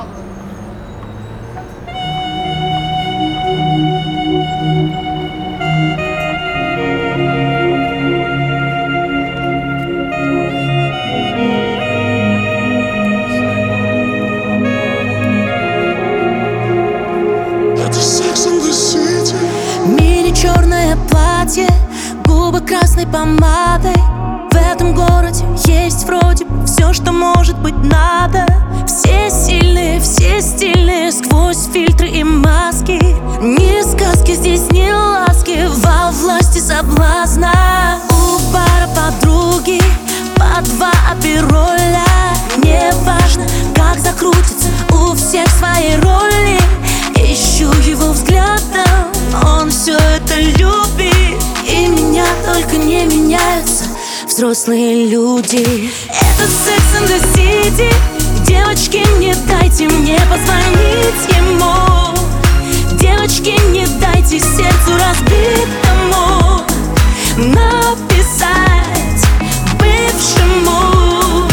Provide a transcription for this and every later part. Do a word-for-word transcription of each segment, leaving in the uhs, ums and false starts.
Черное платье, губы красной помадой. В этом городе есть вроде бы все, что может быть надо. Все сильные, все стильные, сквозь фильтры и маски. Ни сказки здесь, ни ласки, во власти соблазна. У бара подруги по два апероля. Не важно, как закрутится, у всех свои роли. Ищу его взглядом, он все это любит. И меня только не меняются взрослые люди. Это Sex and the City. Девочки, не дайте мне позвонить ему. Девочки, не дайте сердцу разбитому написать бывшему.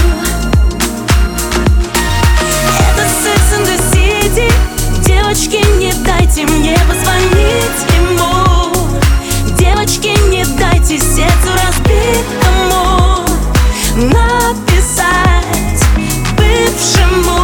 Это Sex and the City. Девочки, не дайте мне позвонить ему. Девочки, не дайте сердцу разбитому написать бывшему.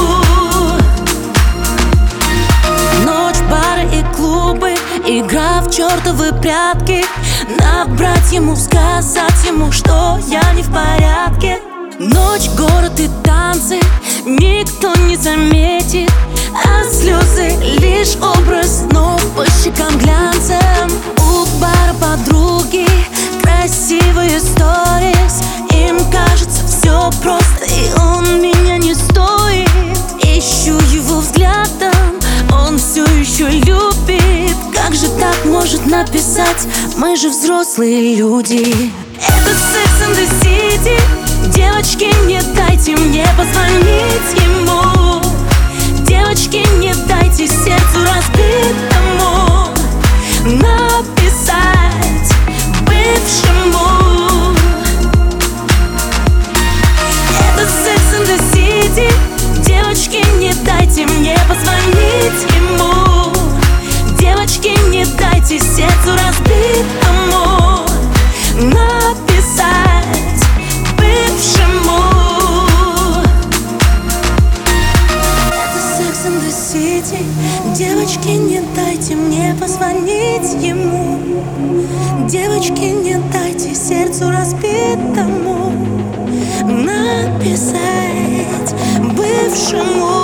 Ночь, бары и клубы, игра в чертовы прятки. Набрать ему, сказать ему, что я не в порядке. Ночь, город и танцы, никто не заметит. А слезы лишь образ, но по щекам глянцем. У бара подруги красивые сторис. Им кажется все просто, и он меня не стоит. Ищу его взглядом, он все еще любит. Как же так может написать? Мы же взрослые люди. Это Sex and the City. Девочки, не дайте мне позвонить ему. Девочки, не дайте сердцу разбитому написать бывшему. Это Sex and the City. Девочки, не дайте мне позвонить ему. Девочки, не дайте сердцу разбитому написать бывшему. Девочки, не дайте мне позвонить ему. Девочки, не дайте сердцу разбитому написать бывшему.